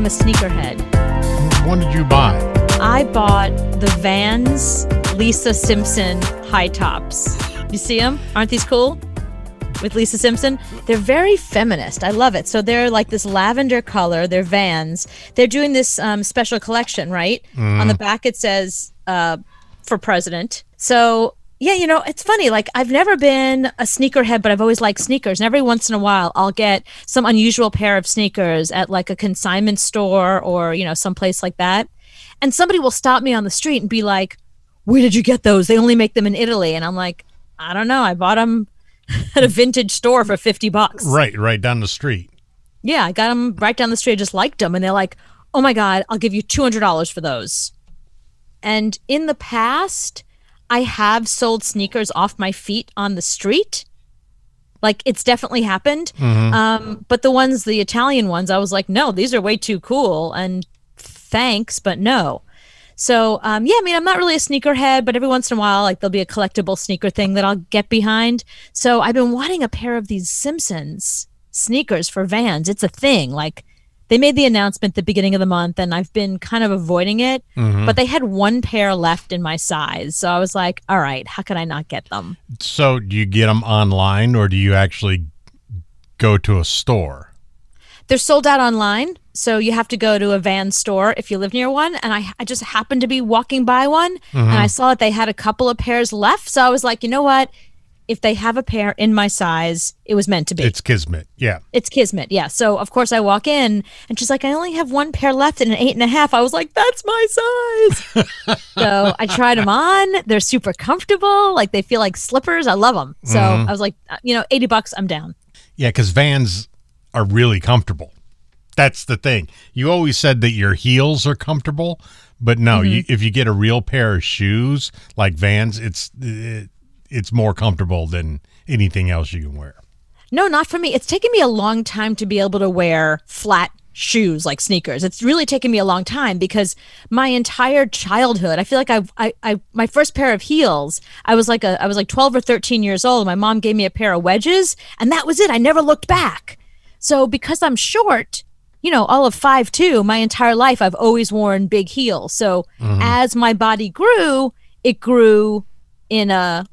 I'm a sneakerhead. What did you buy? I bought the Vans Lisa Simpson high tops. You see them? Aren't these cool? With Lisa Simpson. They're very feminist. I love it. So they're like this lavender color. They're Vans. They're doing this special collection, right? On the back it says for president. So yeah, you know, it's funny. Like, I've never been a sneakerhead, but I've always liked sneakers. And every once in a while, I'll get some unusual pair of sneakers at like a consignment store or, you know, someplace like that. And somebody will stop me on the street and be like, where did you get those? They only make them in Italy. And I'm like, I don't know. I bought them at a vintage store for $50. Right down the street. Yeah, I got them right down the street. I just liked them. And they're like, oh my God, I'll give you $200 for those. And in the past, I have sold sneakers off my feet on the street. Like, it's definitely happened. But the Italian ones, I was like, no, these are way too cool. And thanks, but no. So, yeah, I mean, I'm not really a sneakerhead, but every once in a while, like, there'll be a collectible sneaker thing that I'll get behind. So I've been wanting a pair of these Simpsons sneakers for Vans. It's a thing. Like, they made the announcement at the beginning of the month, and I've been kind of avoiding it. But they had one pair left in my size. So I was like, all right, how can I not get them? So do you get them online or do you actually go to a store? They're sold out online. So you have to go to a Vans store if you live near one. And I just happened to be walking by one, and I saw that they had a couple of pairs left. So I was like, you know what? If they have a pair in my size, it was meant to be. It's kismet, yeah. It's kismet, yeah. So, of course, I walk in, and she's like, I only have one pair left in an 8.5. I was like, that's my size. So I tried them on. They're super comfortable. Like, they feel like slippers. I love them. So I was like, you know, $80, I'm down. Yeah, because Vans are really comfortable. That's the thing. You always said that your heels are comfortable, but no, if you get a real pair of shoes like Vans, it's more comfortable than anything else you can wear. No, not for me. It's taken me a long time to be able to wear flat shoes like sneakers. It's really taken me a long time because my entire childhood, I feel like I my first pair of heels, I was like 12 or 13 years old. My mom gave me a pair of wedges, and that was it. I never looked back. So because I'm short, you know, all of 5'2", my entire life I've always worn big heels. So as my body grew, it grew in a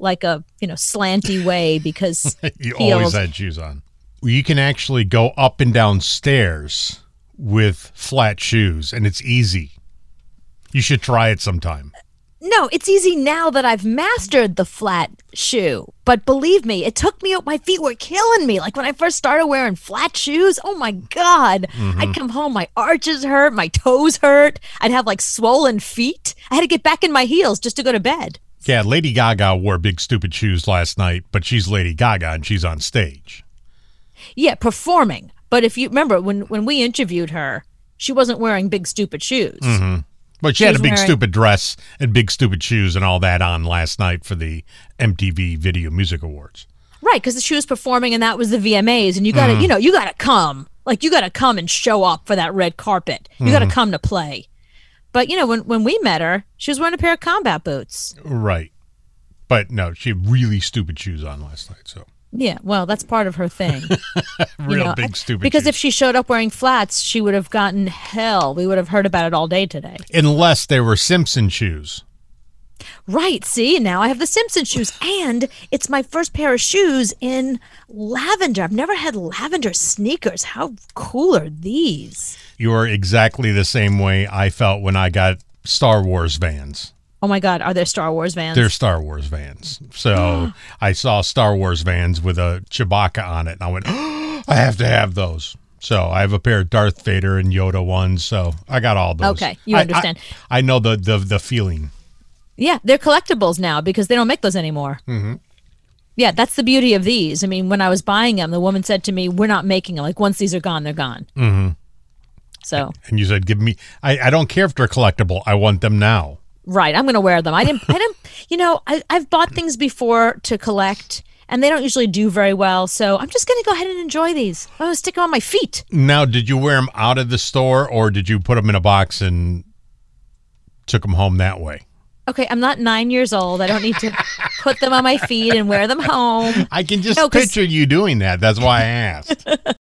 slanty way because you always had shoes on. You can actually go up and down stairs with flat shoes, and it's easy. You should try it sometime. No, it's easy now that I've mastered the flat shoe. But believe me, it took me, my feet were killing me. Like when I first started wearing flat shoes, oh my God. I'd come home, my arches hurt, my toes hurt. I'd have like swollen feet. I had to get back in my heels just to go to bed. Yeah, Lady Gaga wore big stupid shoes last night, but she's Lady Gaga and she's on stage. Yeah, performing. But if you remember, when we interviewed her, she wasn't wearing big stupid shoes. But she had a big stupid dress and big stupid shoes and all that on last night for the MTV Video Music Awards. Right, because she was performing and that was the VMAs, and you gotta, you gotta come. Like, you gotta come and show up for that red carpet. You gotta come to play. But, you know, when we met her, she was wearing a pair of combat boots. Right. But, no, she had really stupid shoes on last night, so. Yeah, well, that's part of her thing. Big stupid because shoes. If she showed up wearing flats, she would have gotten hell. We would have heard about it all day today. Unless they were Simpson shoes. Right, see, now I have the Simpson shoes, and it's my first pair of shoes in lavender. I've never had lavender sneakers. How cool are these? You're exactly the same way I felt when I got Star Wars Vans. Oh my God, are there Star Wars Vans? They're Star Wars Vans. So I saw Star Wars Vans with a Chewbacca on it, and I went, I have to have those. So I have a pair of Darth Vader and Yoda ones, so I got all those. Okay, you understand. I know the feeling. Yeah, they're collectibles now because they don't make those anymore. Yeah, that's the beauty of these. I mean, when I was buying them, the woman said to me, we're not making them. Like, once these are gone, they're gone. So. And you said, give me, I don't care if they're collectible. I want them now. Right, I'm going to wear them. I didn't, you know, I've bought things before to collect, and they don't usually do very well, so I'm just going to go ahead and enjoy these. I'm going to stick them on my feet. Now, did you wear them out of the store, or did you put them in a box and took them home that way? Okay, I'm not 9 years old. I don't need to put them on my feet and wear them home. I can just picture you doing that. That's why I asked.